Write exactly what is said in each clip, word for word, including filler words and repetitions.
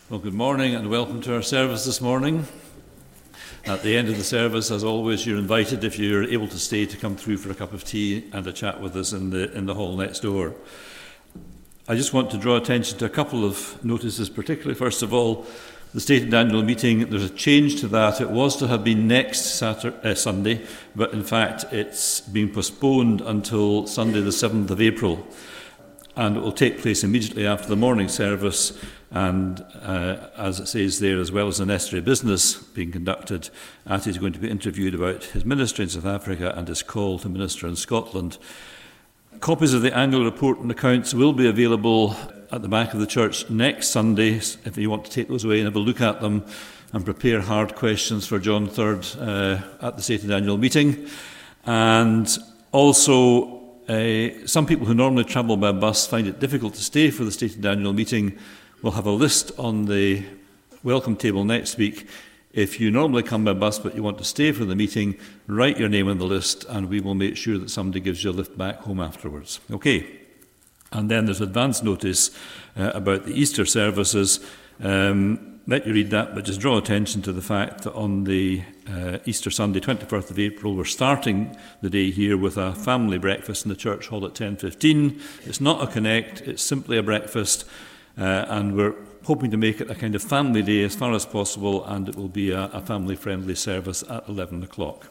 Well, good morning and welcome to our service this morning. At the end of the service, as always, you're invited, if you're able to stay, to come through for a cup of tea and a chat with us in the in the hall next door. I just want to draw attention to a couple of notices, particularly, first of all, the stated annual meeting. There's a change to that. It was to have been next Saturday, uh, Sunday, but in fact it's been postponed until Sunday the seventh of April. And it will take place immediately after the morning service, and uh, as it says there, as well as the necessary business being conducted, Ati is going to be interviewed about his ministry in South Africa and his call to minister in Scotland. Copies of the annual report and accounts will be available at the back of the church next Sunday, if you want to take those away and have a look at them and prepare hard questions for John third uh, at the stated annual meeting. And also, Uh, some people who normally travel by bus find it difficult to stay for the stated annual meeting. We'll have a list on the welcome table next week. If you normally come by bus but you want to stay for the meeting, write your name on the list and we will make sure that somebody gives you a lift back home afterwards. Okay. And then there's advance notice uh, about the Easter services. Um, let you read that, but just draw attention to the fact that on the uh, Easter Sunday, twenty-first of April, we're starting the day here with a family breakfast in the church hall at ten fifteen. It's not a connect, it's simply a breakfast, uh, and we're hoping to make it a kind of family day as far as possible, and it will be a, a family-friendly service at eleven o'clock.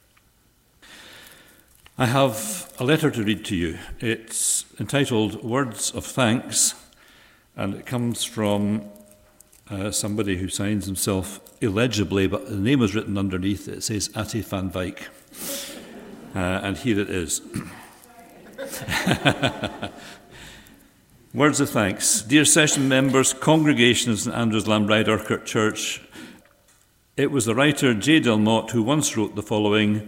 I have a letter to read to you. It's entitled Words of Thanks, and it comes from Uh, somebody who signs himself illegibly, but the name is written underneath. It says Ati van Wyk. Uh, and here it is. Words of thanks. Dear session members, congregation of St Andrew's Lambride Urquhart Church, it was the writer J. Del Motte who once wrote the following,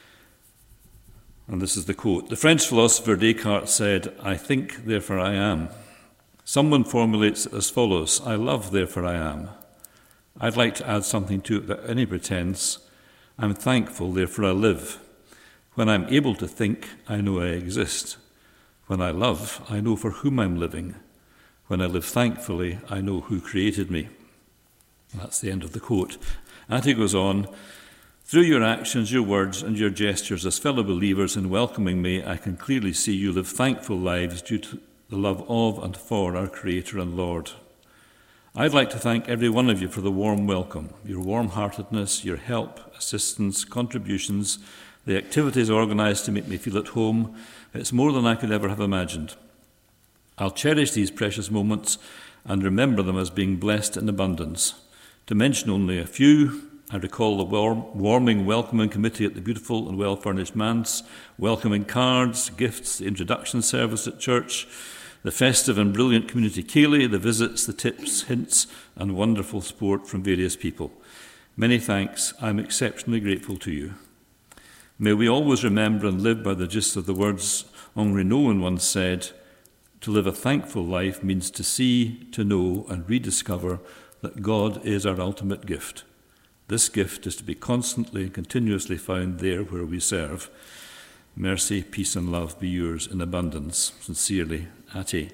and this is the quote: "The French philosopher Descartes said, 'I think, therefore I am.' Someone formulates it as follows: I love, therefore I am. I'd like to add something to it without any pretense. I'm thankful, therefore I live. When I'm able to think, I know I exist. When I love, I know for whom I'm living. When I live thankfully, I know who created me." That's the end of the quote. And he goes on, "Through your actions, your words, and your gestures as fellow believers in welcoming me, I can clearly see you live thankful lives due to the love of and for our Creator and Lord. I'd like to thank every one of you for the warm welcome, your warm-heartedness, your help, assistance, contributions, the activities organised to make me feel at home. It's more than I could ever have imagined. I'll cherish these precious moments and remember them as being blessed in abundance. To mention only a few, I recall the warm, warming welcoming committee at the beautiful and well-furnished manse, welcoming cards, gifts, the introduction service at church, the festive and brilliant community ceilidh, the visits, the tips, hints, and wonderful support from various people. Many thanks. I'm exceptionally grateful to you. May we always remember and live by the gist of the words Henri Nouwen once said, to live a thankful life means to see, to know, and rediscover that God is our ultimate gift. This gift is to be constantly and continuously found there where we serve. Mercy, peace, and love be yours in abundance. Sincerely, Ati."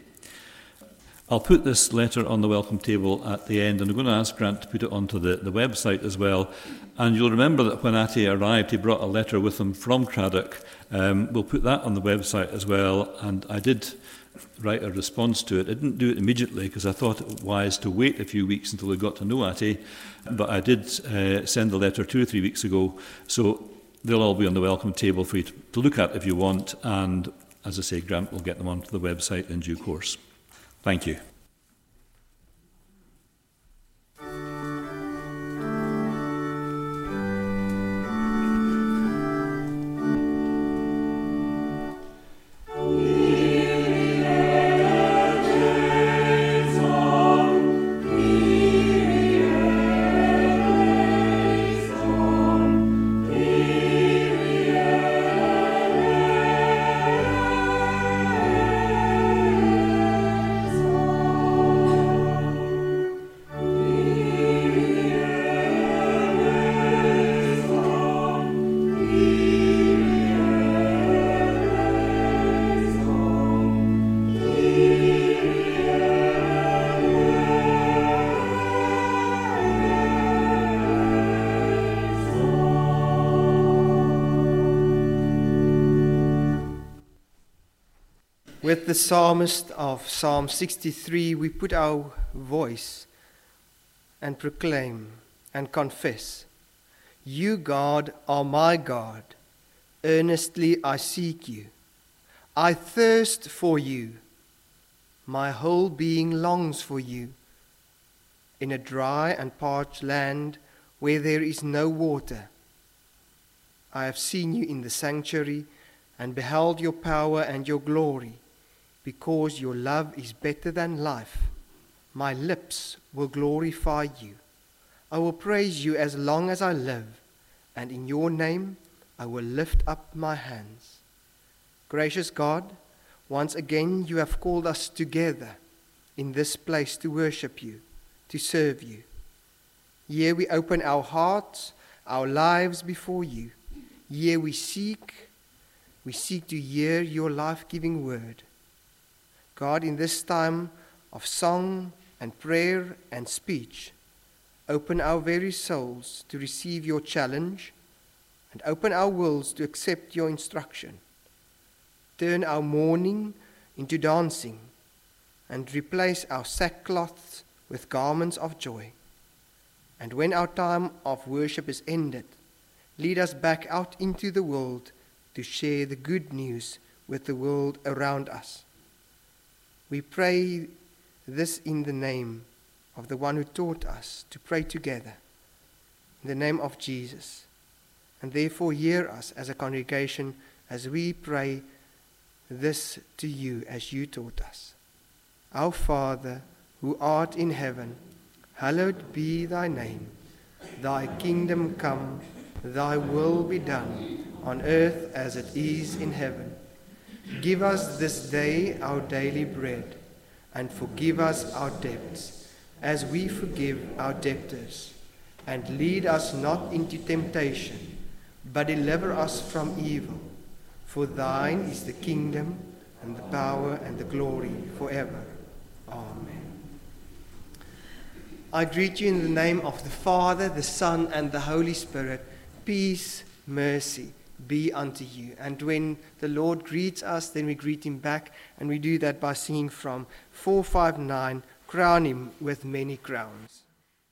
I'll put this letter on the welcome table at the end, and I'm going to ask Grant to put it onto the, the website as well. And you'll remember that when Ati arrived, he brought a letter with him from Craddock. Um, we'll put that on the website as well, and I did write a response to it. I didn't do it immediately because I thought it wise to wait a few weeks until we got to know Ati, but I did uh, send the letter two or three weeks ago, so they'll all be on the welcome table for you to, to look at if you want, and as I say, Grant will get them onto the website in due course. Thank you. Amen. with the psalmist of Psalm sixty-three, we put our voice and proclaim and confess, "You, God, are my God. Earnestly I seek you. I thirst for you. My whole being longs for you. In a dry and parched land where there is no water, I have seen you in the sanctuary and beheld your power and your glory. Because your love is better than life, my lips will glorify you. I will praise you as long as I live, and in your name I will lift up my hands." Gracious God, once again you have called us together in this place to worship you, to serve you. Here we open our hearts, our lives before you. Here we seek, we seek to hear your life-giving word. God, in this time of song and prayer and speech, open our very souls to receive your challenge and open our wills to accept your instruction. Turn our mourning into dancing and replace our sackcloths with garments of joy. And when our time of worship is ended, lead us back out into the world to share the good news with the world around us. We pray this in the name of the one who taught us to pray together, in the name of Jesus. And therefore hear us as a congregation as we pray this to you as you taught us. Our Father, who art in heaven, hallowed be thy name. Thy kingdom come, thy will be done, on earth as it is in heaven. Give us this day our daily bread, and forgive us our debts, as we forgive our debtors. And lead us not into temptation, but deliver us from evil. For thine is the kingdom, and the power, and the glory forever. Amen. I greet you in the name of the Father, the Son, and the Holy Spirit. Peace, mercy be unto you. And when the Lord greets us, then we greet him back, and we do that by singing from four five nine, "Crown him with many crowns."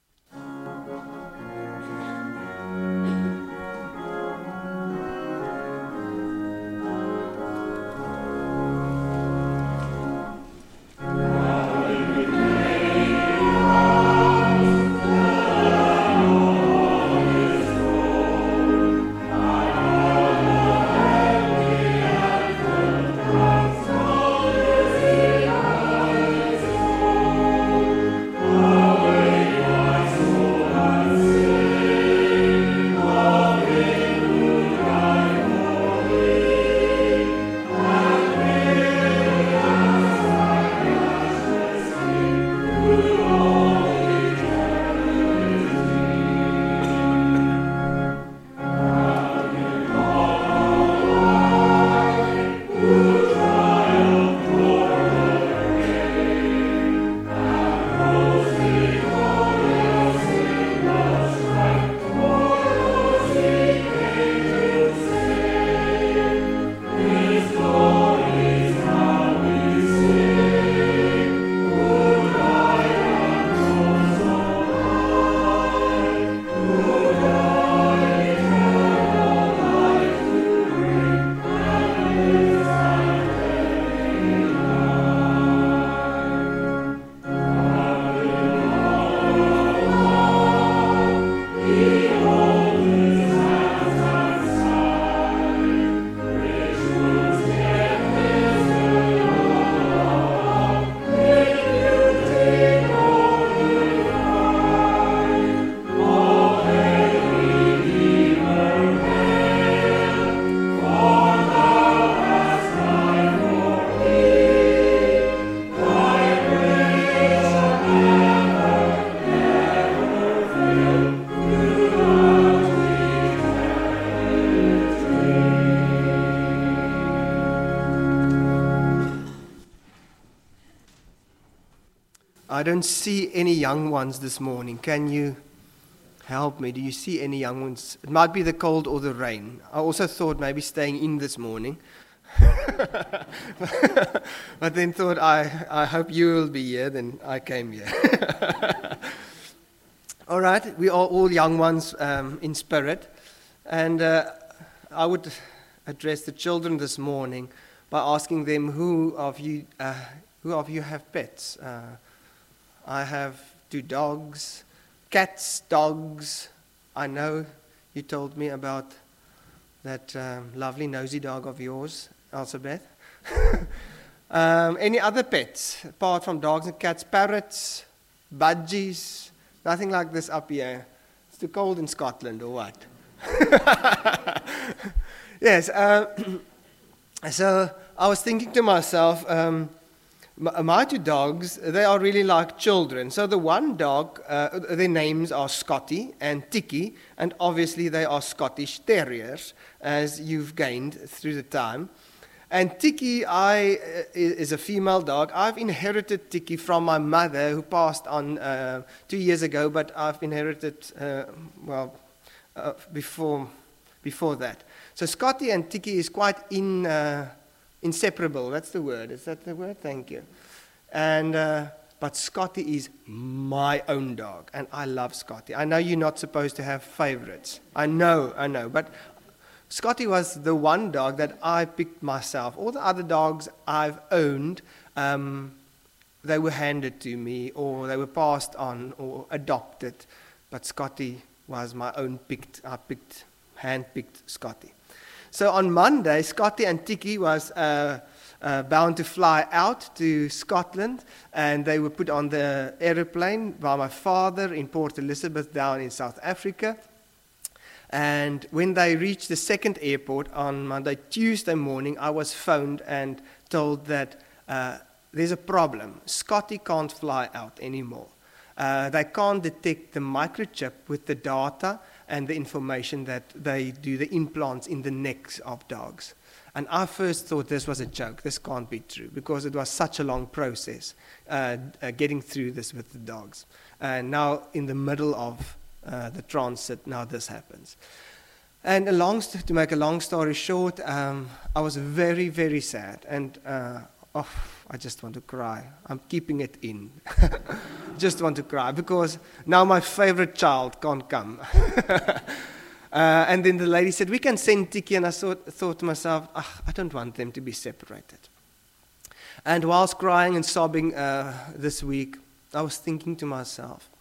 I don't see any young ones this morning. Can you help me? Do you see any young ones? It might be the cold or the rain. I also thought maybe staying in this morning. But then thought, I, I hope you will be here, then I came here. All right, we are all young ones um, in spirit. And uh, I would address the children this morning by asking them, who of you, uh, who of you have pets? Uh, I have two dogs, cats, dogs. I know you told me about that um, lovely nosy dog of yours, Elizabeth. um, any other pets, apart from dogs and cats? Parrots, budgies, nothing like this up here. It's too cold in Scotland, or what? Yes, uh, so I was thinking to myself, um, my two dogs, they are really like children. So the one dog, uh, their names are Scotty and Tiki, and obviously they are Scottish Terriers, as you've gained through the time. And Tiki I, is a female dog. I've inherited Tiki from my mother, who passed on uh, two years ago, but I've inherited, uh, well, uh, before, before that. So Scotty and Tiki is quite in... Uh, Inseparable, that's the word. Is that the word? Thank you. And uh, but Scotty is my own dog, and I love Scotty. I know you're not supposed to have favorites. I know, I know. But Scotty was the one dog that I picked myself. All the other dogs I've owned, um, they were handed to me, or they were passed on, or adopted. But Scotty was my own picked. I picked, hand-picked Scotty. So on Monday, Scotty and Tiki was uh, uh, bound to fly out to Scotland, and they were put on the aeroplane by my father in Port Elizabeth down in South Africa. And when they reached the second airport on Monday, Tuesday morning, I was phoned and told that uh, there's a problem. Scotty can't fly out anymore. Uh, they can't detect the microchip with the data and the information that they do the implants in the necks of dogs. And I first thought this was a joke. This can't be true, because it was such a long process uh, uh, getting through this with the dogs. And now in the middle of uh, the transit, now this happens. And a long st- to make a long story short, um, I was very, very sad. And uh, oh, I just want to cry. I'm keeping it in. Just want to cry, because now my favorite child can't come. uh, and then the lady said, we can send Tiki, and I thought, thought to myself, oh, I don't want them to be separated. And whilst crying and sobbing uh, this week, I was thinking to myself,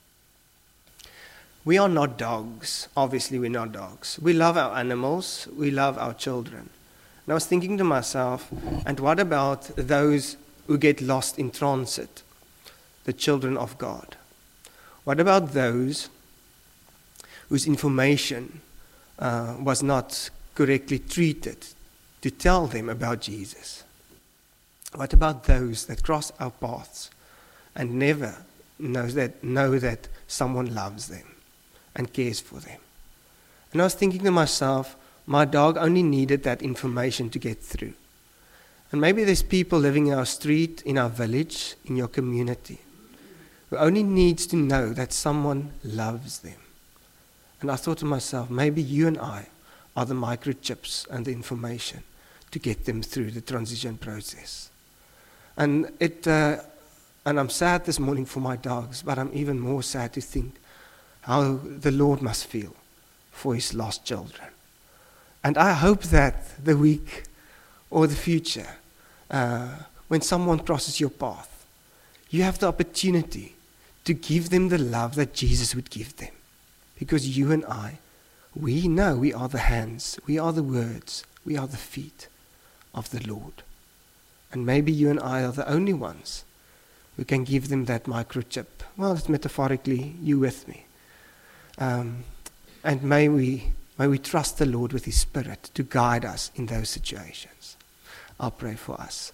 we are not dogs. Obviously, we're not dogs. We love our animals. We love our children. And I was thinking to myself, and what about those who get lost in transit? The children of God. What about those whose information uh, was not correctly treated to tell them about Jesus? What about those that cross our paths and never knows that, know that someone loves them and cares for them? And I was thinking to myself, my dog only needed that information to get through. And maybe there's people living in our street, in our village, in your community, who only needs to know that someone loves them. And I thought to myself, maybe you and I are the microchips and the information to get them through the transition process. And it, uh, and I'm sad this morning for my dogs, but I'm even more sad to think how the Lord must feel for his lost children. And I hope that the week or the future, uh, when someone crosses your path, you have the opportunity to give them the love that Jesus would give them. Because you and I, we know we are the hands, we are the words, we are the feet of the Lord. And maybe you and I are the only ones who can give them that microchip. Well, it's metaphorically, you with me. Um, and may we, may we trust the Lord with his Spirit to guide us in those situations. I'll pray for us.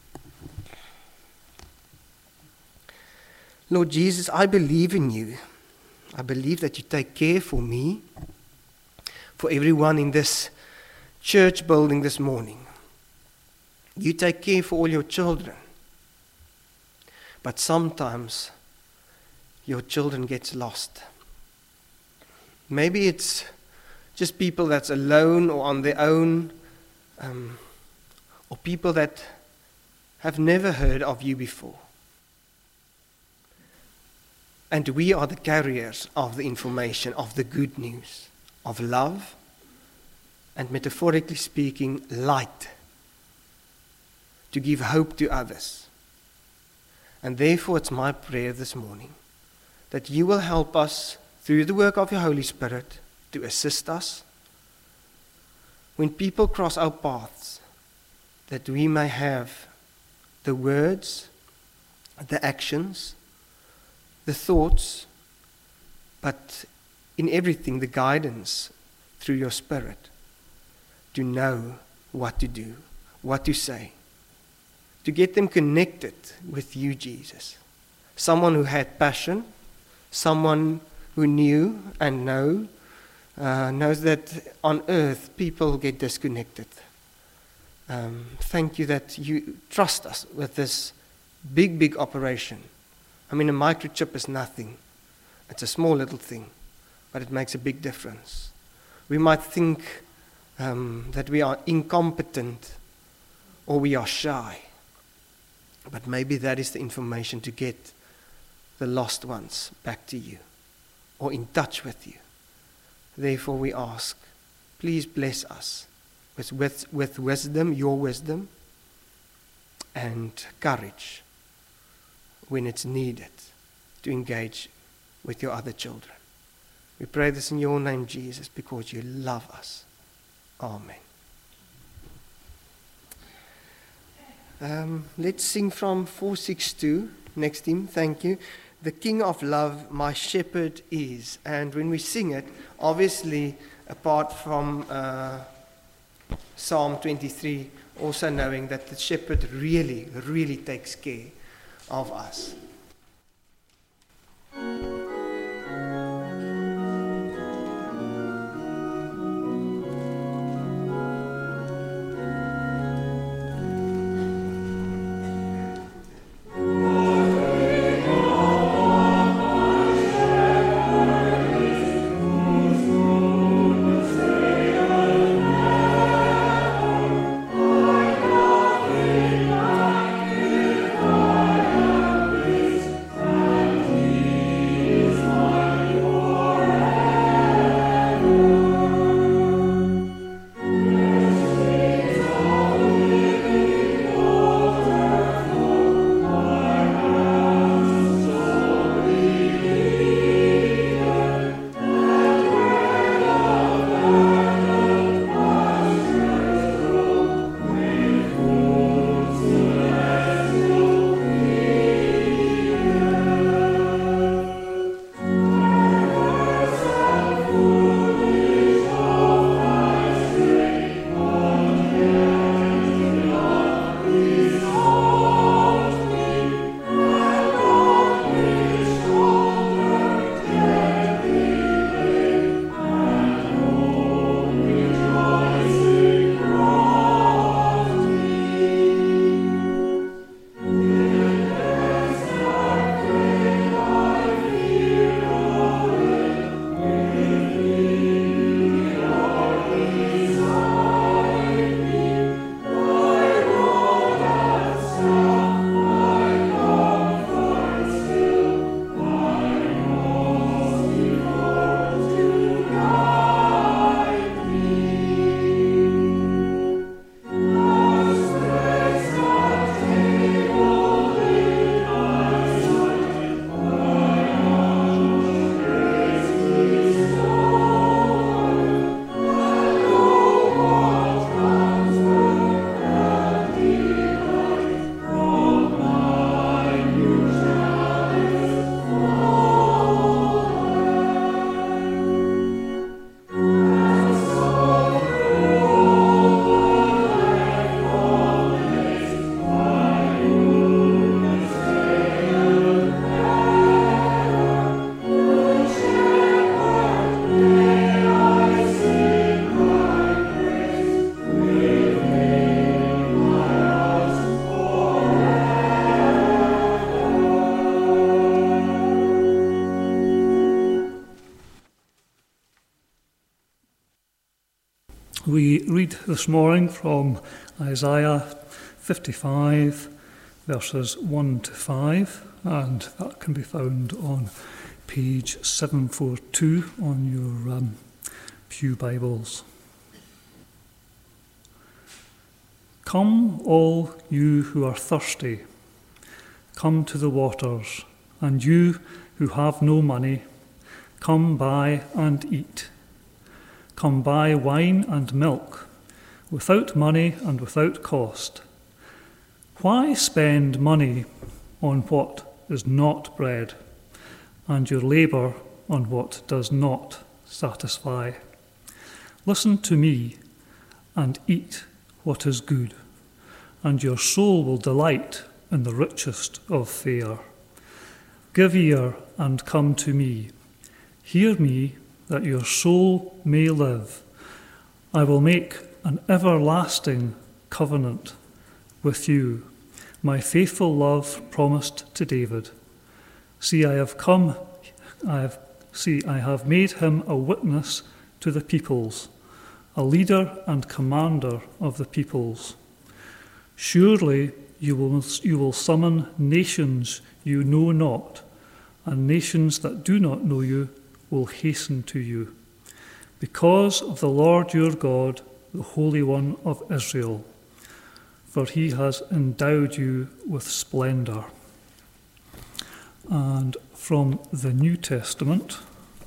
Lord Jesus, I believe in you. I believe that you take care for me, for everyone in this church building this morning. You take care for all your children. But sometimes your children get lost. Maybe it's just people that's alone or on their own, um, or people that have never heard of you before. And we are the carriers of the information, of the good news, of love, and metaphorically speaking, light, to give hope to others. And therefore it's my prayer this morning that you will help us through the work of your Holy Spirit to assist us when people cross our paths, that we may have the words, the actions, the thoughts, but in everything the guidance through your Spirit to know what to do, what to say, to get them connected with you, Jesus. Someone who had passion, someone who knew and know, uh, knows that on earth people get disconnected. Um, thank you that you trust us with this big, big operation. I mean, a microchip is nothing. It's a small little thing, but it makes a big difference. We might think um, that we are incompetent or we are shy, but maybe that is the information to get the lost ones back to you or in touch with you. Therefore we ask, please bless us with, with, with wisdom, your wisdom, and courage when it's needed to engage with your other children. We pray this in your name, Jesus, because you love us. Amen. Um, let's sing from four sixty-two. Next hymn, thank you. The King of Love, my shepherd is. And when we sing it, obviously, apart from uh, Psalm twenty-three, also knowing that the shepherd really, really takes care of us. We read this morning from Isaiah fifty-five, verses one to five, and that can be found on page seven forty-two on your um, Pew Bibles. Come, all you who are thirsty, come to the waters, and you who have no money, come buy and eat. Come buy wine and milk, without money and without cost. Why spend money on what is not bread, and your labour on what does not satisfy? Listen to me and eat what is good, and your soul will delight in the richest of fare. Give ear and come to me. Hear me, that your soul may live. I will make an everlasting covenant with you, my faithful love promised to David. See, I have come, I have, see, I have made him a witness to the peoples, a leader and commander of the peoples. Surely you will, you will summon nations you know not, and nations that do not know you will hasten to you, because of the Lord your God, the Holy One of Israel, for he has endowed you with splendour. And from the New Testament,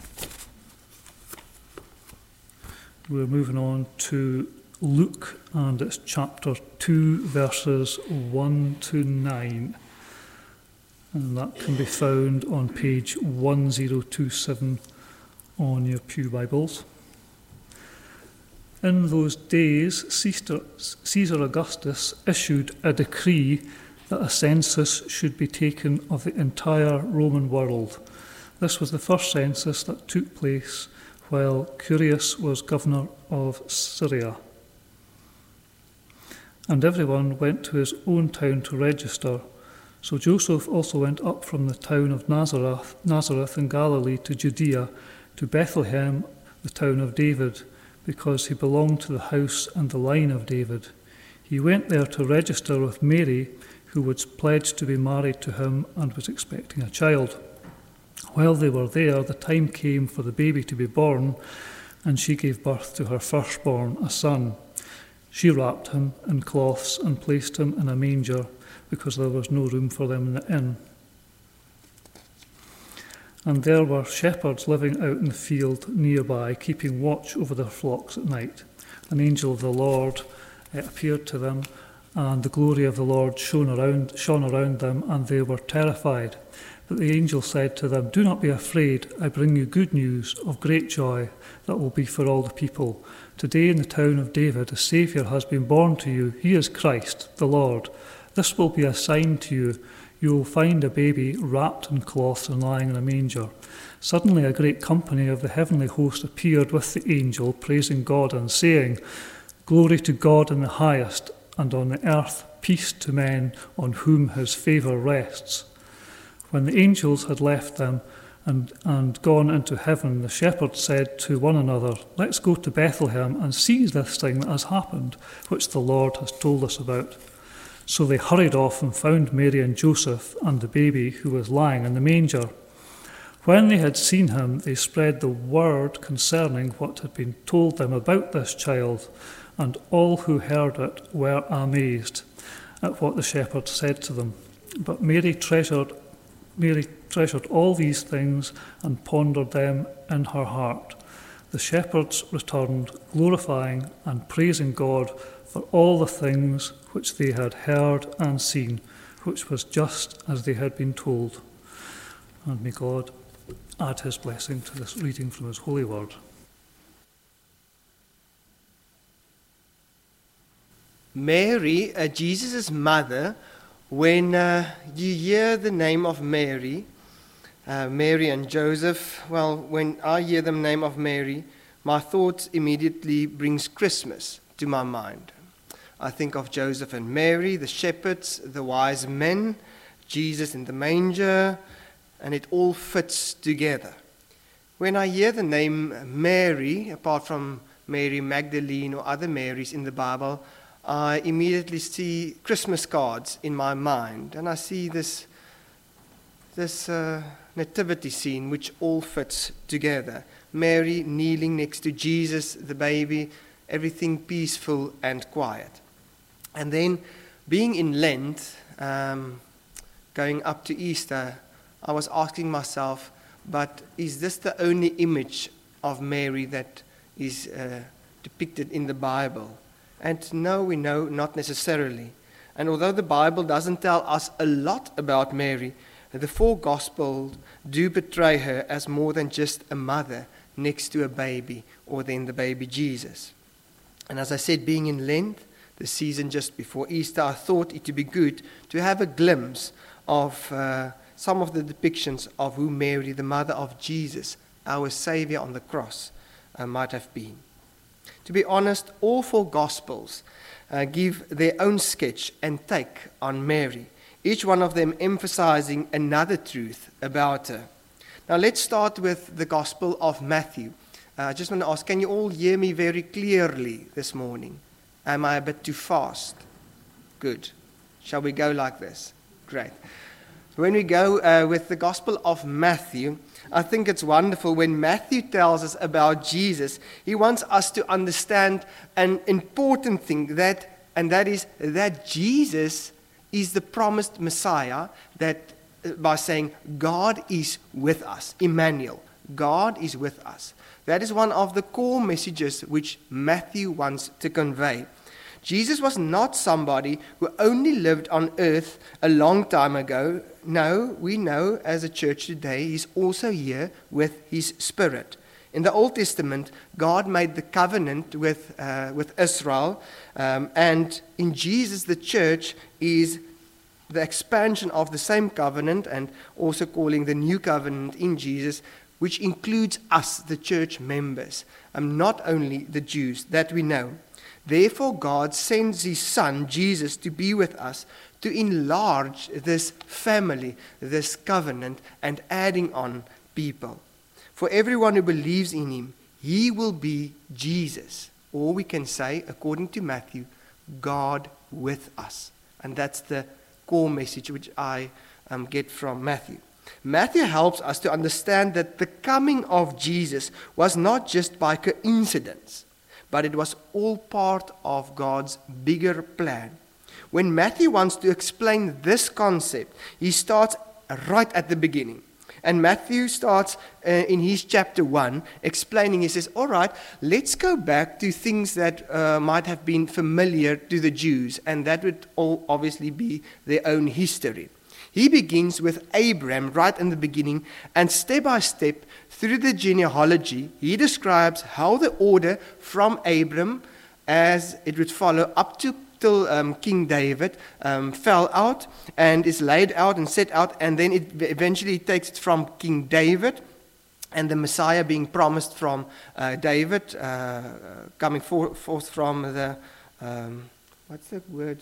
we're moving on to Luke, and it's chapter two, verses one to nine. And that can be found on page one thousand twenty-seven on your Pew Bibles. In those days, Caesar, Caesar Augustus issued a decree that a census should be taken of the entire Roman world. This was the first census that took place while Quirinius was governor of Syria. And everyone went to his own town to register. So Joseph also went up from the town of Nazareth, Nazareth in Galilee to Judea, to Bethlehem, the town of David, because he belonged to the house and the line of David. He went there to register with Mary, who was pledged to be married to him and was expecting a child. While they were there, the time came for the baby to be born, and she gave birth to her firstborn, a son. She wrapped him in cloths and placed him in a manger, because there was no room for them in the inn. And there were shepherds living out in the field nearby, keeping watch over their flocks at night. An angel of the Lord uh, appeared to them, and the glory of the Lord shone around, shone around them, and they were terrified. But the angel said to them, "Do not be afraid. I bring you good news of great joy that will be for all the people. Today in the town of David, a Saviour has been born to you. He is Christ, the Lord. This will be a sign to you. You will find a baby wrapped in cloths and lying in a manger." Suddenly a great company of the heavenly host appeared with the angel, praising God and saying, "Glory to God in the highest, and on the earth peace to men on whom his favour rests." When the angels had left them and, and gone into heaven, the shepherds said to one another, "Let's go to Bethlehem and see this thing that has happened, which the Lord has told us about." So they hurried off and found Mary and Joseph and the baby who was lying in the manger. When they had seen him, they spread the word concerning what had been told them about this child, and all who heard it were amazed at what the shepherds said to them. But Mary treasured, Mary treasured all these things and pondered them in her heart. The shepherds returned, glorifying and praising God for all the things which they had heard and seen, which was just as they had been told. And may God add his blessing to this reading from his holy word. Mary, uh, Jesus' mother, when uh, you hear the name of Mary, uh, Mary and Joseph, well, when I hear the name of Mary, my thoughts immediately brings Christmas to my mind. I think of Joseph and Mary, the shepherds, the wise men, Jesus in the manger, and it all fits together. When I hear the name Mary, apart from Mary Magdalene or other Marys in the Bible, I immediately see Christmas cards in my mind, and I see this this uh, nativity scene which all fits together. Mary kneeling next to Jesus, the baby, everything peaceful and quiet. And then, being in Lent, um, going up to Easter, I was asking myself, but is this the only image of Mary that is uh, depicted in the Bible? And no, we know not necessarily. And although the Bible doesn't tell us a lot about Mary, the four Gospels do portray her as more than just a mother next to a baby, or then the baby Jesus. And as I said, being in Lent, the season just before Easter, I thought it would be good to have a glimpse of uh, some of the depictions of who Mary, the mother of Jesus, our Savior on the cross, uh, might have been. To be honest, all four Gospels uh, give their own sketch and take on Mary, each one of them emphasizing another truth about her. Now let's start with the Gospel of Matthew. Uh, I just want to ask, can you all hear me very clearly this morning? Am I a bit too fast? Good. Shall we go like this? Great. When we go uh, with the Gospel of Matthew, I think it's wonderful when Matthew tells us about Jesus. He wants us to understand an important thing, that, and that is that Jesus is the promised Messiah, that uh, by saying God is with us, Emmanuel, God is with us. That is one of the core messages which Matthew wants to convey. Jesus was not somebody who only lived on earth a long time ago. No, we know as a church today, he's also here with his Spirit. In the Old Testament, God made the covenant with, uh, with Israel, um, and in Jesus, the church is the expansion of the same covenant, and also calling the new covenant in Jesus, which includes us, the church members, and not only the Jews, that we know. Therefore, God sends his Son, Jesus, to be with us, to enlarge this family, this covenant, and adding on people. For everyone who believes in him, he will be Jesus. Or we can say, according to Matthew, God with us. And that's the core message which I um, get from Matthew. Matthew helps us to understand that the coming of Jesus was not just by coincidence, but it was all part of God's bigger plan. When Matthew wants to explain this concept, he starts right at the beginning. And Matthew starts uh, in his chapter one explaining, he says, all right, let's go back to things that uh, might have been familiar to the Jews, and that would all obviously be their own history. He begins with Abraham right in the beginning, and step by step through the genealogy, he describes how the order from Abraham, as it would follow up to till um, King David, um, fell out and is laid out and set out, and then it eventually takes it from King David and the Messiah being promised from uh, David, uh, coming for, forth from the, um, what's the word?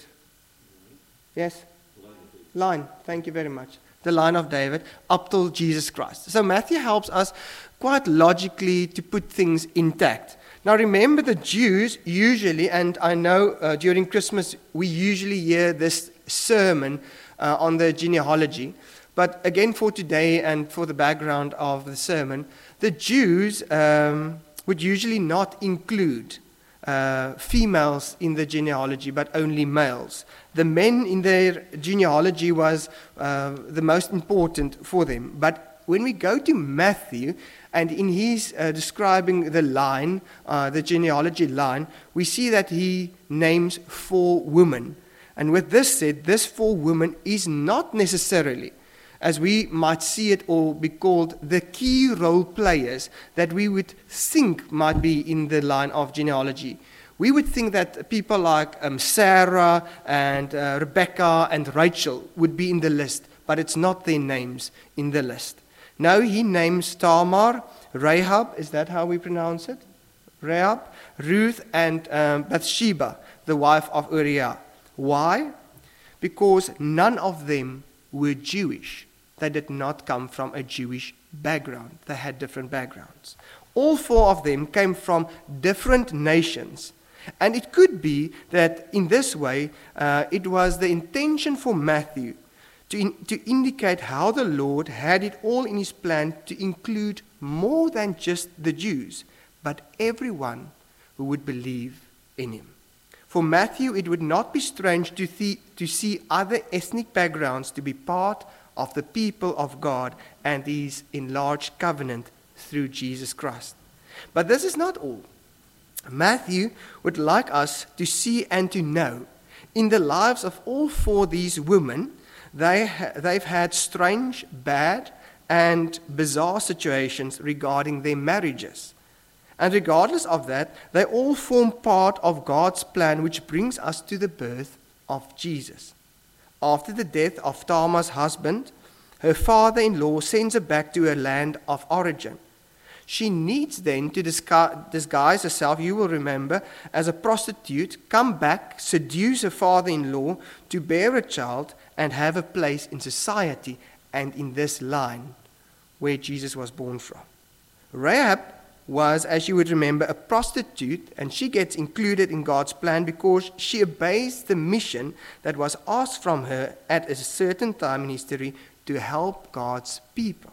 Yes? Line, thank you very much. The line of David, up till Jesus Christ. So Matthew helps us quite logically to put things intact. Now remember, the Jews usually, and I know uh, during Christmas we usually hear this sermon uh, on the genealogy, but again for today and for the background of the sermon, the Jews um, would usually not include Uh, females in the genealogy, but only males. The men in their genealogy was uh, the most important for them. But when we go to Matthew, and in his uh, describing the line, uh, the genealogy line, we see that he names four women. And with this said, this four women is not necessarily, as we might see it, or be called the key role players that we would think might be in the line of genealogy. We would think that people like um, Sarah and uh, Rebecca and Rachel would be in the list, but it's not their names in the list. No, he names Tamar, Rahab, is that how we pronounce it? Rahab, Ruth, and um, Bathsheba, the wife of Uriah. Why? Because none of them were Jewish. They did not come from a Jewish background. They had different backgrounds. All four of them came from different nations. And it could be that in this way, uh, it was the intention for Matthew to, in, to indicate how the Lord had it all in his plan to include more than just the Jews, but everyone who would believe in him. For Matthew, it would not be strange to, th- to see other ethnic backgrounds to be part of the people of God and his enlarged covenant through Jesus Christ. But this is not all. Matthew would like us to see and to know in the lives of all four these women, they ha- they've had strange, bad, and bizarre situations regarding their marriages. And regardless of that, they all form part of God's plan, which brings us to the birth of Jesus. After the death of Tamar's husband, her father-in-law sends her back to her land of origin. She needs then to disguise herself, you will remember, as a prostitute, come back, seduce her father-in-law to bear a child and have a place in society and in this line where Jesus was born from. Rahab was, as you would remember, a prostitute, and she gets included in God's plan because she obeys the mission that was asked from her at a certain time in history to help God's people.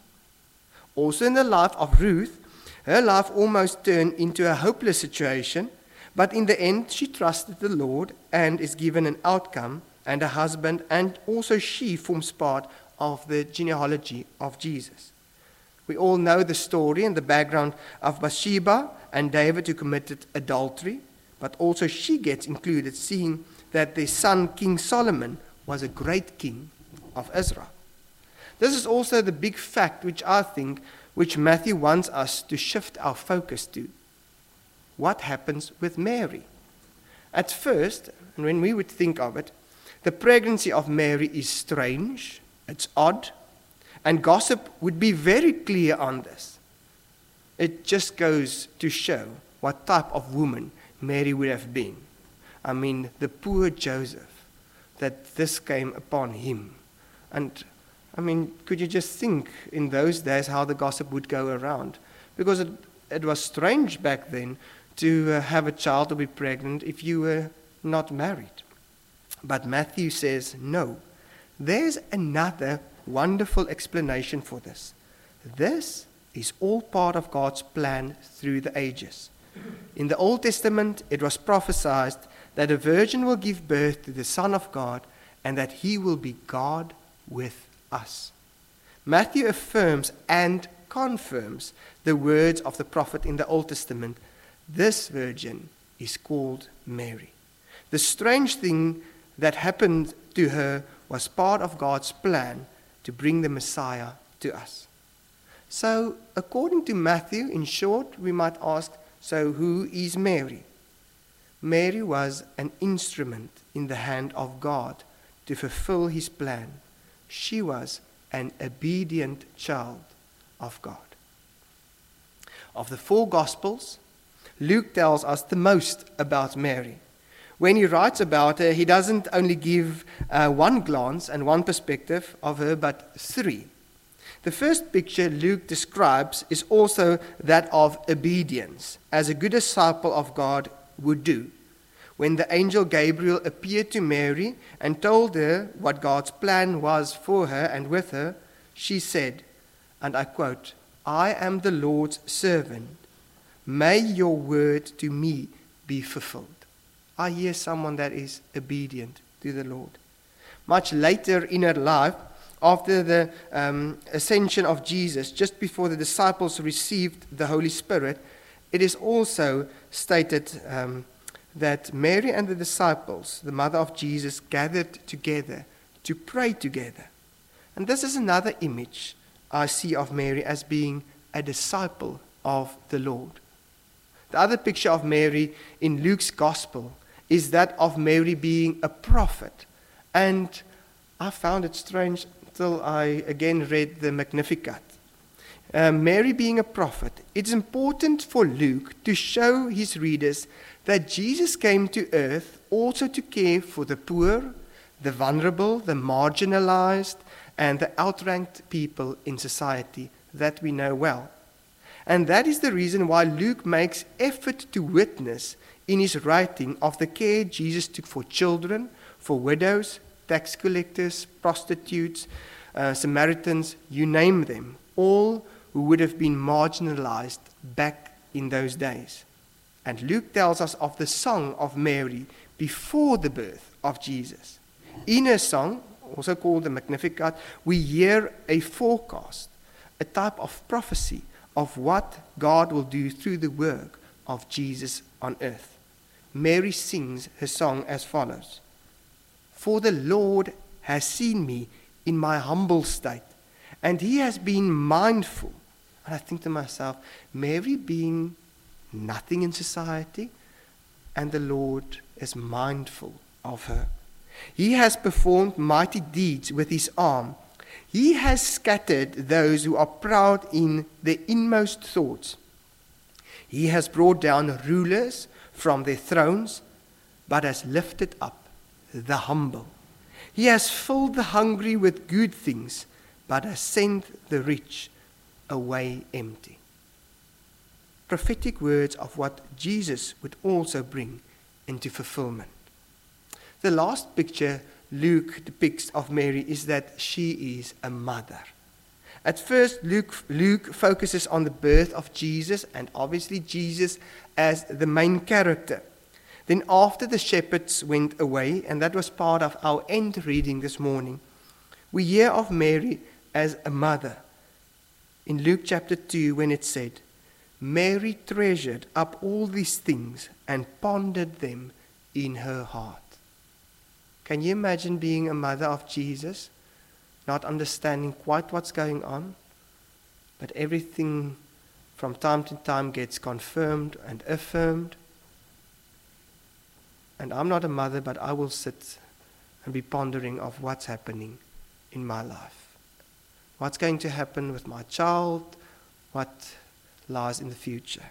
Also in the life of Ruth, her life almost turned into a hopeless situation, but in the end she trusted the Lord and is given an outcome and a husband, and also she forms part of the genealogy of Jesus. We all know the story and the background of Bathsheba and David who committed adultery, but also she gets included, seeing that their son King Solomon was a great king of Israel. This is also the big fact which I think which Matthew wants us to shift our focus to. What happens with Mary? At first, and when we would think of it, the pregnancy of Mary is strange, it's odd, and gossip would be very clear on this. It just goes to show what type of woman Mary would have been. I mean, the poor Joseph, that this came upon him. And I mean, could you just think in those days how the gossip would go around? Because it, it was strange back then to uh, have a child or be pregnant if you were not married. But Matthew says, no, there's another wonderful explanation for this. This is all part of God's plan through the ages. In the Old Testament, it was prophesied that a virgin will give birth to the Son of God and that he will be God with us. Matthew affirms and confirms the words of the prophet in the Old Testament. This virgin is called Mary. The strange thing that happened to her was part of God's plan to bring the Messiah to us. So, according to Matthew, in short, we might ask, so who is Mary? Mary was an instrument in the hand of God to fulfill his plan. She was an obedient child of God. Of the four Gospels, Luke tells us the most about Mary. When he writes about her, he doesn't only give uh, one glance and one perspective of her, but three. The first picture Luke describes is also that of obedience, as a good disciple of God would do. When the angel Gabriel appeared to Mary and told her what God's plan was for her and with her, she said, and I quote, "I am the Lord's servant. May your word to me be fulfilled." I hear someone that is obedient to the Lord. Much later in her life, after the um, ascension of Jesus, just before the disciples received the Holy Spirit, it is also stated um, that Mary and the disciples, the mother of Jesus, gathered together to pray together. And this is another image I see of Mary as being a disciple of the Lord. The other picture of Mary in Luke's Gospel is that of Mary being a prophet. And I found it strange until I again read the Magnificat. Uh, Mary being a prophet, it's important for Luke to show his readers that Jesus came to earth also to care for the poor, the vulnerable, the marginalized, and the outranked people in society that we know well. And that is the reason why Luke makes effort to witness in his writing of the care Jesus took for children, for widows, tax collectors, prostitutes, uh, Samaritans, you name them, all who would have been marginalized back in those days. And Luke tells us of the song of Mary before the birth of Jesus. In her song, also called the Magnificat, we hear a forecast, a type of prophecy of what God will do through the work of Jesus on earth. Mary sings her song as follows: For the Lord has seen me in my humble state, and he has been mindful. And I think to myself, Mary being nothing in society, and the Lord is mindful of her. He has performed mighty deeds with his arm. He has scattered those who are proud in their inmost thoughts. He has brought down rulers from their thrones, but has lifted up the humble. He has filled the hungry with good things, but has sent the rich away empty. Prophetic words of what Jesus would also bring into fulfillment. The last picture Luke depicts of Mary is that she is a mother. At first, Luke, Luke focuses on the birth of Jesus, and obviously Jesus as the main character. Then after the shepherds went away, and that was part of our end reading this morning, we hear of Mary as a mother. In Luke chapter two, when it said, Mary treasured up all these things and pondered them in her heart. Can you imagine being a mother of Jesus, not understanding quite what's going on, but everything from time to time gets confirmed and affirmed? And I'm not a mother, but I will sit and be pondering of what's happening in my life. What's going to happen with my child? What lies in the future?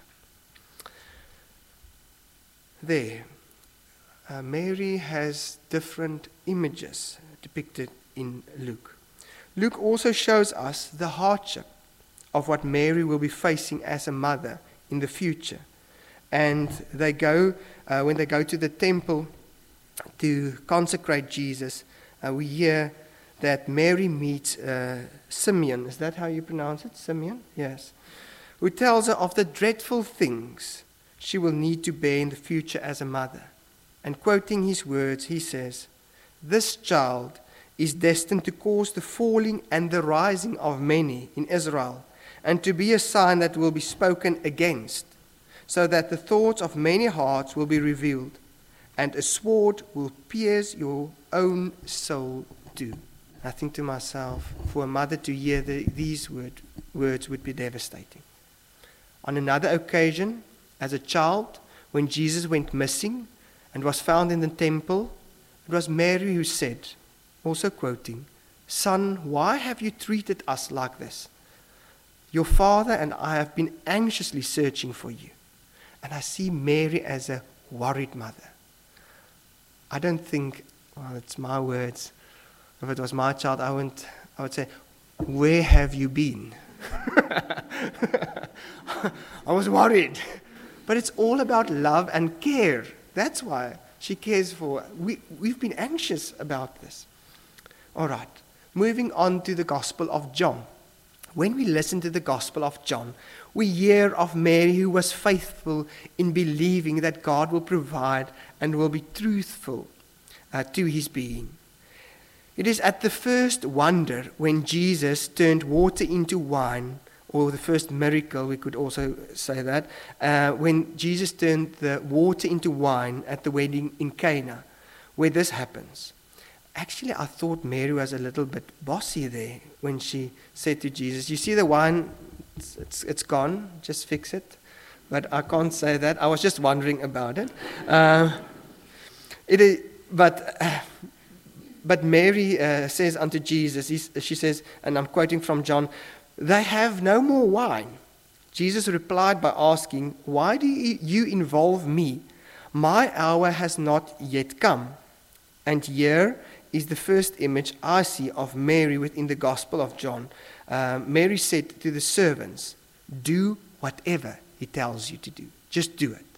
There, uh, Mary has different images depicted in Luke. Luke also shows us the hardship of what Mary will be facing as a mother in the future. And they go, uh, when they go to the temple to consecrate Jesus, uh, we hear that Mary meets uh, Simeon. Is that how you pronounce it? Simeon? Yes. Who tells her of the dreadful things she will need to bear in the future as a mother. And quoting his words, he says, This child is destined to cause the falling and the rising of many in Israel, and to be a sign that will be spoken against, so that the thoughts of many hearts will be revealed, and a sword will pierce your own soul too. I think to myself, for a mother to hear the, these word, words would be devastating. On another occasion, as a child, when Jesus went missing and was found in the temple, it was Mary who said, also quoting, Son, why have you treated us like this? Your father and I have been anxiously searching for you. And I see Mary as a worried mother. I don't think, well, it's my words. If it was my child, I wouldn't, I would say, where have you been? I was worried. But it's all about love and care. That's why she cares for. We, we've been anxious about this. All right. Moving on to the Gospel of John. When we listen to the Gospel of John, we hear of Mary who was faithful in believing that God will provide and will be truthful uh, to his being. It is at the first wonder when Jesus turned water into wine, or the first miracle, we could also say that, uh, when Jesus turned the water into wine at the wedding in Cana, where this happens. Actually, I thought Mary was a little bit bossy there when she said to Jesus, you see the wine, it's, it's, it's gone, just fix it. But I can't say that. I was just wondering about it. Uh, it is, but... Uh, But Mary uh, says unto Jesus, she says, and I'm quoting from John, they have no more wine. Jesus replied by asking, why do you involve me? My hour has not yet come. And here is the first image I see of Mary within the Gospel of John. Uh, Mary said to the servants, "Do whatever he tells you to do. Just do it."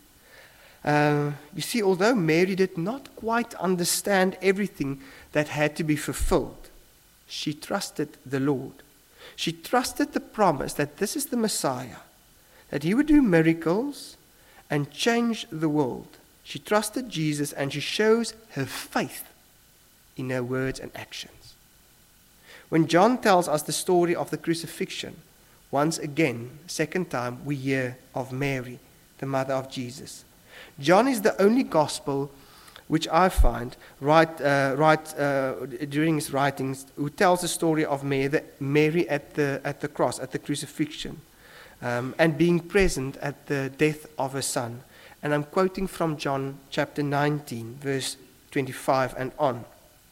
Uh, you see, although Mary did not quite understand everything that had to be fulfilled, she trusted the Lord. She trusted the promise that this is the Messiah, that he would do miracles and change the world. She trusted Jesus, and she shows her faith in her words and actions. When John tells us the story of the crucifixion, once again, second time, we hear of Mary, the mother of Jesus. John is the only gospel which I find right, uh, right uh, during his writings who tells the story of Mary, the, Mary at the at the cross, at the crucifixion, um, and being present at the death of her son. And I'm quoting from John chapter nineteen, verse twenty-five and on.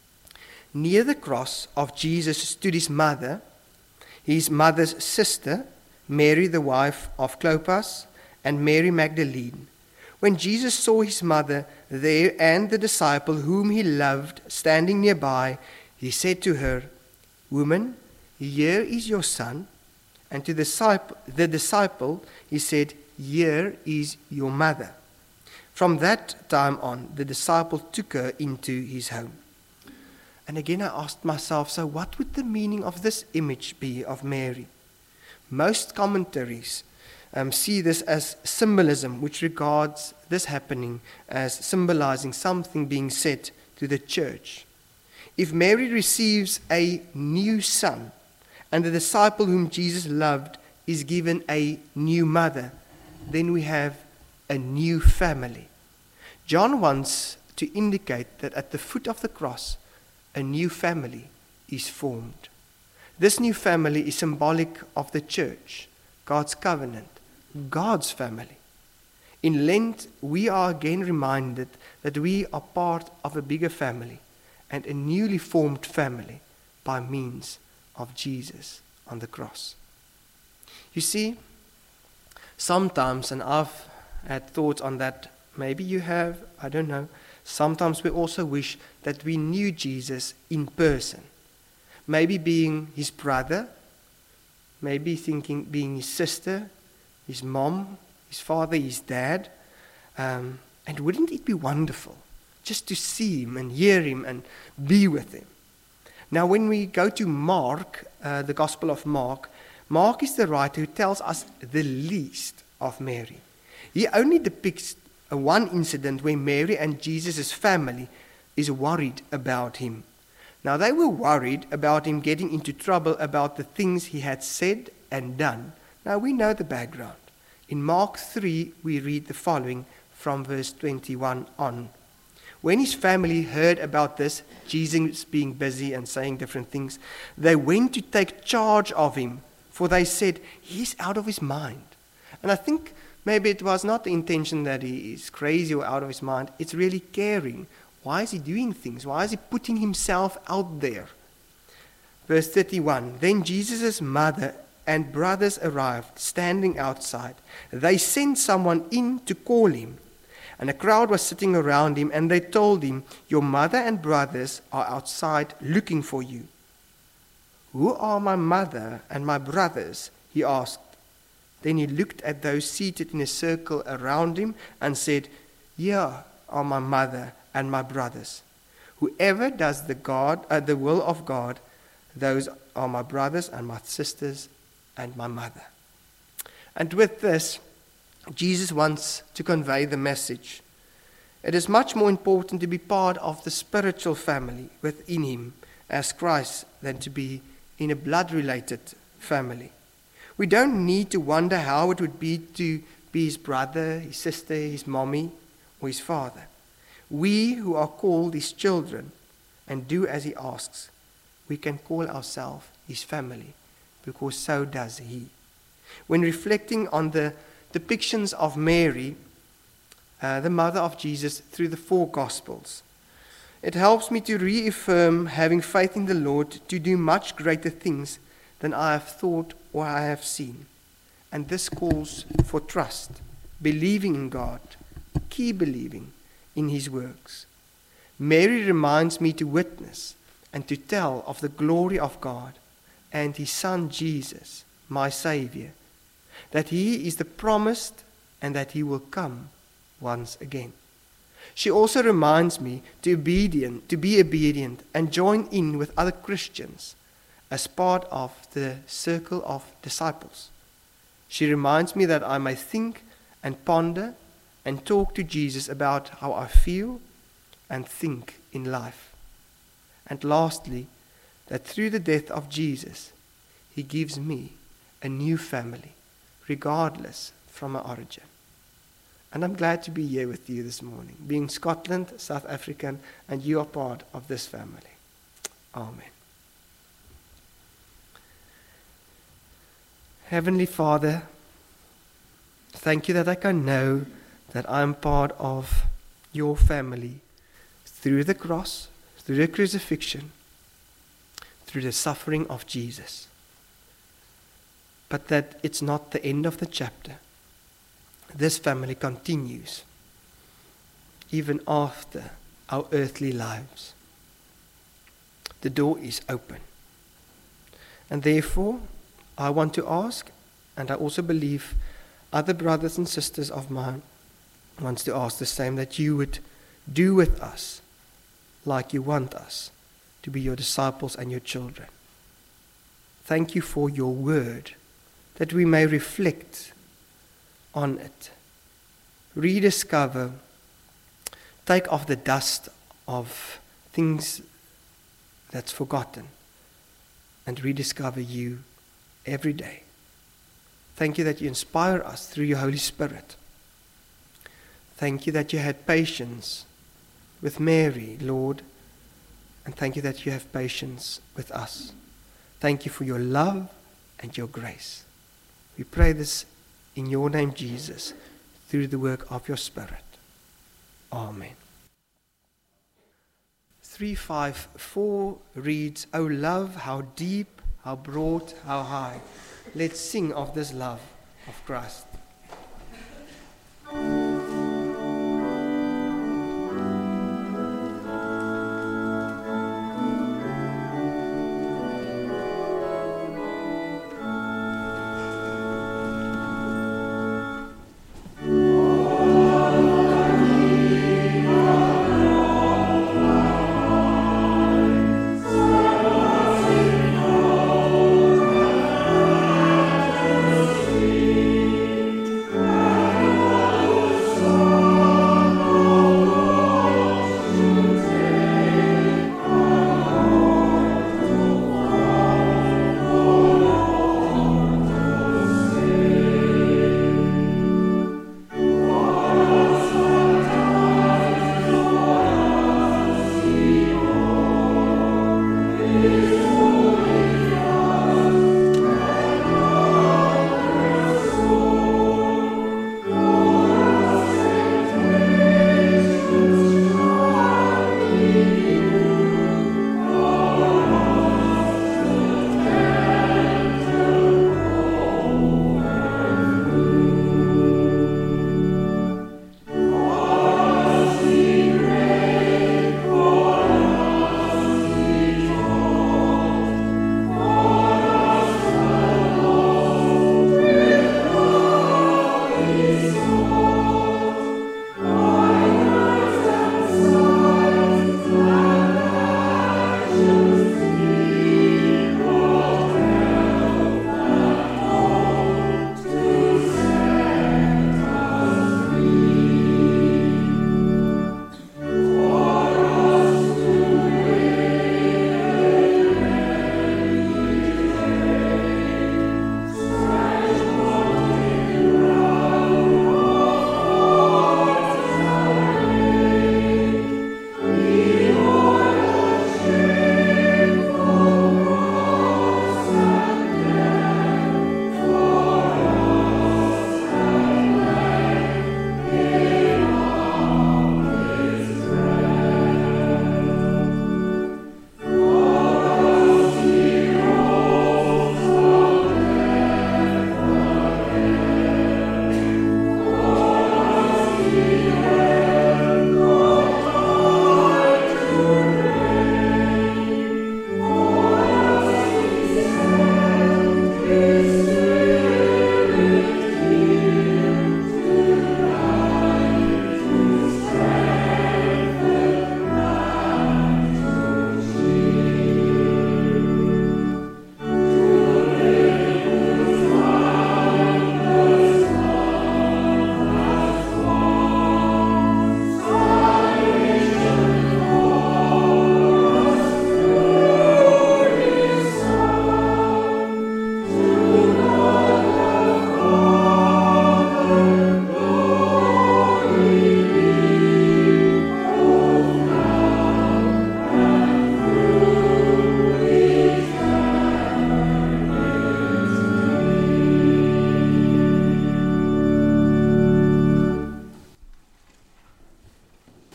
Near the cross of Jesus stood his mother, his mother's sister, Mary the wife of Clopas, and Mary Magdalene. When Jesus saw his mother there and the disciple whom he loved standing nearby, he said to her, "Woman, here is your son." And to the disciple, the disciple he said, "Here is your mother." From that time on, the disciple took her into his home. And again I asked myself, so what would the meaning of this image be of Mary? Most commentaries Um, see this as symbolism, which regards this happening as symbolizing something being said to the church. If Mary receives a new son, and the disciple whom Jesus loved is given a new mother, then we have a new family. John wants to indicate that at the foot of the cross, a new family is formed. This new family is symbolic of the church, God's covenant, God's family. In Lent, we are again reminded that we are part of a bigger family and a newly formed family by means of Jesus on the cross. You see, sometimes, and I've had thoughts on that, maybe you have, I don't know, sometimes we also wish that we knew Jesus in person. Maybe being his brother, maybe thinking being his sister, his mom, his father, his dad. Um, and wouldn't it be wonderful just to see him and hear him and be with him? Now, when we go to Mark, uh, the Gospel of Mark, Mark is the writer who tells us the least of Mary. He only depicts a one incident where Mary and Jesus' family is worried about him. Now, they were worried about him getting into trouble about the things he had said and done. Now, we know the background. In Mark three, we read the following from verse twenty-one on. When his family heard about this, Jesus being busy and saying different things, they went to take charge of him, for they said, "He's out of his mind." And I think maybe it was not the intention that he is crazy or out of his mind. It's really caring. Why is he doing things? Why is he putting himself out there? Verse thirty-one, then Jesus' mother and brothers arrived, standing outside. They sent someone in to call him, and a crowd was sitting around him, and they told him, "Your mother and brothers are outside looking for you." "Who are my mother and my brothers?" he asked. Then he looked at those seated in a circle around him and said, "Here are my mother and my brothers. Whoever does the God, uh, the will of God, those are my brothers and my sisters and my mother." And with this, Jesus wants to convey the message. It is much more important to be part of the spiritual family within him as Christ than to be in a blood-related family. We don't need to wonder how it would be to be his brother, his sister, his mommy, or his father. We who are called his children and do as he asks, we can call ourselves his family, because so does he. When reflecting on the depictions of Mary, uh, the mother of Jesus, through the four Gospels, it helps me to reaffirm having faith in the Lord to do much greater things than I have thought or I have seen. And this calls for trust, believing in God, keep believing in his works. Mary reminds me to witness and to tell of the glory of God and his Son Jesus, my Saviour, that he is the promised and that he will come once again. She also reminds me to, obedient, to be obedient and join in with other Christians as part of the circle of disciples. She reminds me that I may think and ponder and talk to Jesus about how I feel and think in life. And lastly, that through the death of Jesus, he gives me a new family, regardless from my origin. And I'm glad to be here with you this morning, being Scotland, South African, and you are part of this family. Amen. Heavenly Father, thank you that I can know that I'm part of your family through the cross, through the crucifixion, through the suffering of Jesus. But that it's not the end of the chapter. This family continues even after our earthly lives. The door is open. And therefore, I want to ask, and I also believe other brothers and sisters of mine wants to ask the same, that you would do with us like you want us to be your disciples and your children. Thank you for your word, that we may reflect on it, rediscover, take off the dust of things that's forgotten, and rediscover you every day. Thank you that you inspire us through your Holy Spirit. Thank you that you had patience with Mary, Lord, and thank you that you have patience with us. Thank you for your love and your grace. We pray this in your name, Jesus, through the work of your Spirit. Amen. three five four reads, O love, how deep, how broad, how high. Let's sing of this love of Christ.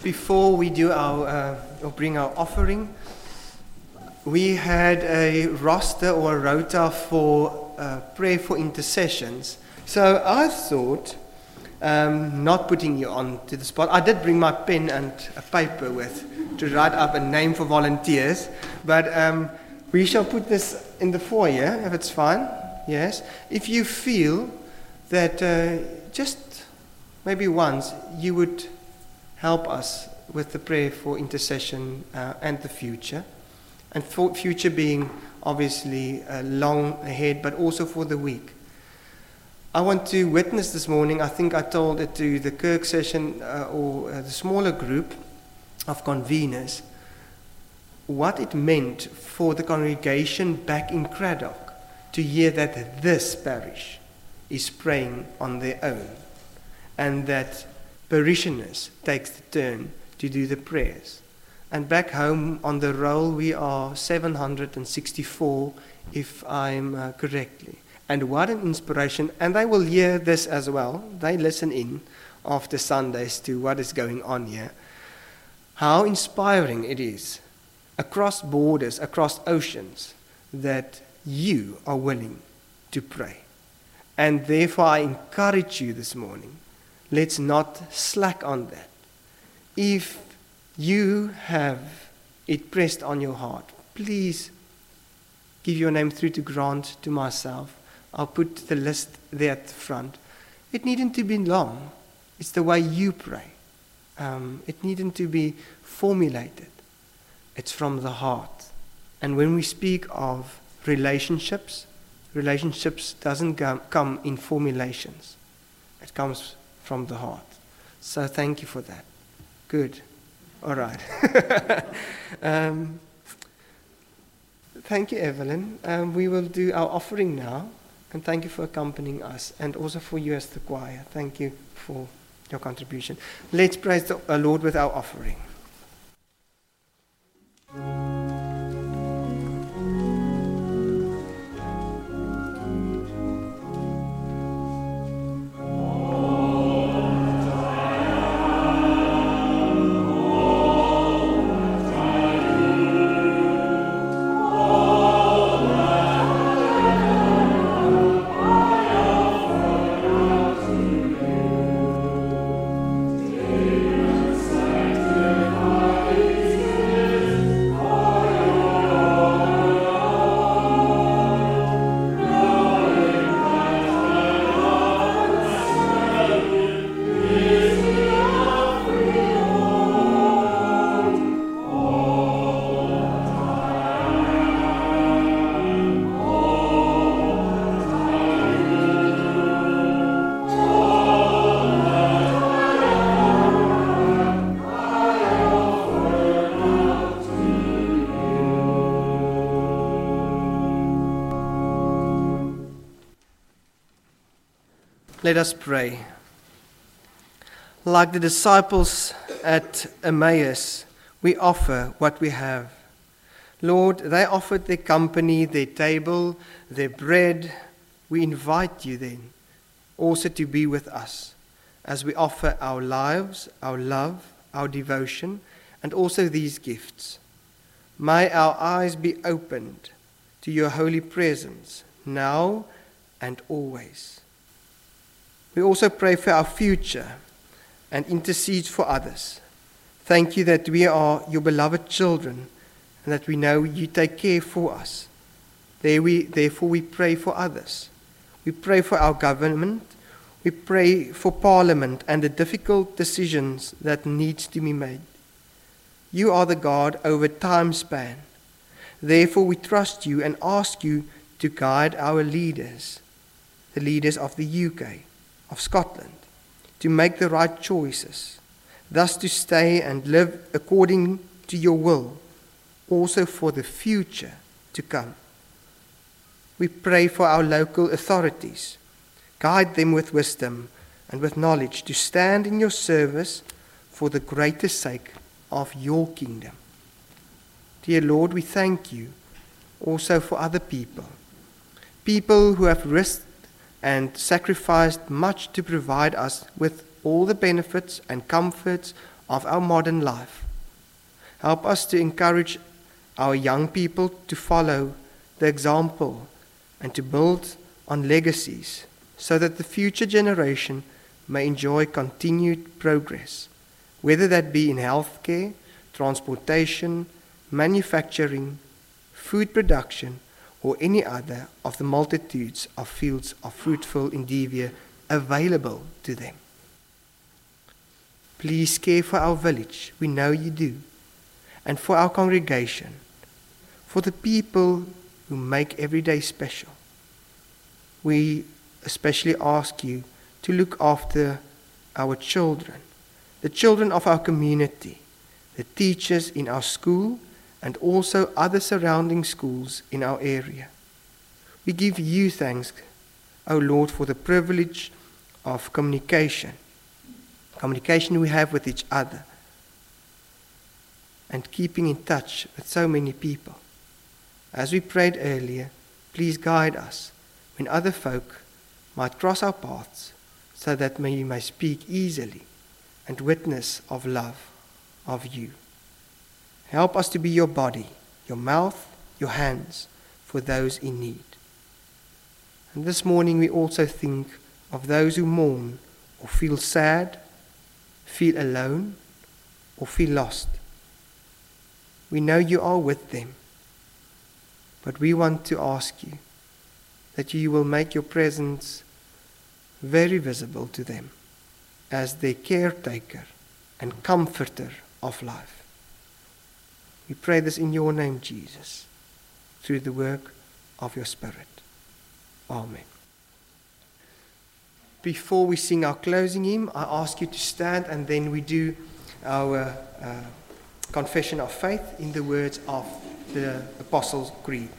before we do our uh, or bring our offering, we had a roster or a rota for uh, prayer for intercessions. So I thought, um, not putting you on to the spot, I did bring my pen and a paper with to write up a name for volunteers, but um, we shall put this in the foyer if it's fine. Yes, if you feel that uh, just maybe once you would help us with the prayer for intercession uh, and the future, and for future being obviously uh, long ahead, but also for the week. I want to witness this morning. I think I told it to the Kirk session uh, or uh, the smaller group of conveners, what it meant for the congregation back in Craddock to hear that this parish is praying on their own, and that parishioners takes the turn to do the prayers. And back home on the roll we are seven hundred sixty-four, if I'm uh, correctly. And what an inspiration. And they will hear this as well. They listen in after Sundays to what is going on here. How inspiring it is, across borders, across oceans, that you are willing to pray. And therefore I encourage you this morning, let's not slack on that. If you have it pressed on your heart, please give your name through to Grant, to myself. I'll put the list there at the front. It needn't to be long. It's the way you pray. Um, it needn't to be formulated. It's from the heart. And when we speak of relationships, relationships doesn't come, come in formulations. It comes from the heart. So thank you for that. Good. All right. um, thank you, Evelyn. Um, we will do our offering now. And thank you for accompanying us, and also for you as the choir. Thank you for your contribution. Let's praise the Lord with our offering. Let us pray. Like the disciples at Emmaus, we offer what we have. Lord, they offered their company, their table, their bread. We invite you then also to be with us as we offer our lives, our love, our devotion, and also these gifts. May our eyes be opened to your holy presence now and always. We also pray for our future and intercede for others. Thank you that we are your beloved children and that we know you take care for us. There we, therefore we pray for others. We pray for our government. We pray for Parliament and the difficult decisions that need to be made. You are the God over time span. Therefore we trust you and ask you to guide our leaders, the leaders of the U K, of Scotland, to make the right choices, thus to stay and live according to your will, also for the future to come. We pray for our local authorities. Guide them with wisdom and with knowledge to stand in your service for the greater sake of your kingdom. Dear Lord, we thank you also for other people, people who have risked and sacrificed much to provide us with all the benefits and comforts of our modern life. Help us to encourage our young people to follow the example and to build on legacies so that the future generation may enjoy continued progress, whether that be in healthcare, transportation, manufacturing, food production, or any other of the multitudes of fields of fruitful endeavour available to them. Please care for our village, we know you do, and for our congregation, for the people who make every day special. We especially ask you to look after our children, the children of our community, the teachers in our school, and also other surrounding schools in our area. We give you thanks, O Lord, for the privilege of communication, communication we have with each other, and keeping in touch with so many people. As we prayed earlier, please guide us when other folk might cross our paths, so that we may speak easily and witness of love of you. Help us to be your body, your mouth, your hands for those in need. And this morning we also think of those who mourn or feel sad, feel alone, or feel lost. We know you are with them, but we want to ask you that you will make your presence very visible to them as their caretaker and comforter of life. We pray this in your name, Jesus, through the work of your Spirit. Amen. Before we sing our closing hymn, I ask you to stand, and then we do our uh, confession of faith in the words of the Apostles' Creed.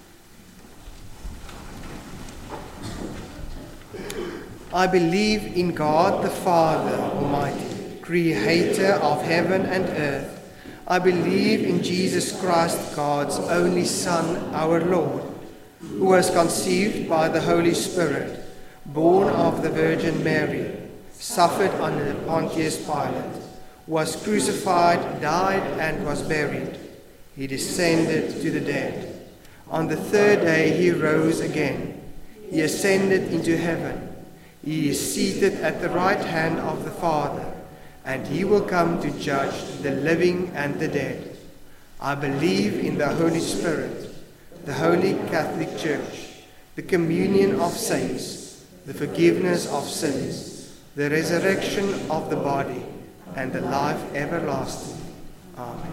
I believe in God the Father Almighty, creator of heaven and earth. I believe in Jesus Christ, God's only Son, our Lord, who was conceived by the Holy Spirit, born of the Virgin Mary, suffered under Pontius Pilate, was crucified, died, and was buried. He descended to the dead. On the third day he rose again. He ascended into heaven. He is seated at the right hand of the Father, and he will come to judge the living and the dead. I believe in the Holy Spirit, the Holy Catholic Church, the communion of saints, the forgiveness of sins, the resurrection of the body, and the life everlasting. Amen.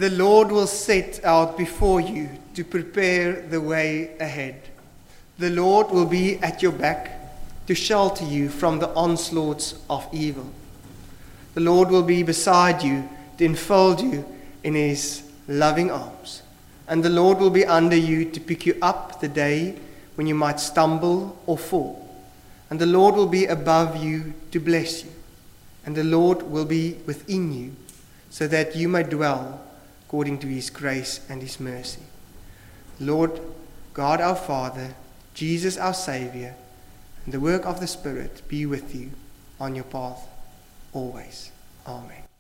The Lord will set out before you to prepare the way ahead. The Lord will be at your back to shelter you from the onslaughts of evil. The Lord will be beside you to enfold you in his loving arms. And the Lord will be under you to pick you up the day when you might stumble or fall. And the Lord will be above you to bless you. And the Lord will be within you, so that you may dwell according to his grace and his mercy. Lord God our Father, Jesus our Saviour, and the work of the Spirit be with you on your path always. Amen.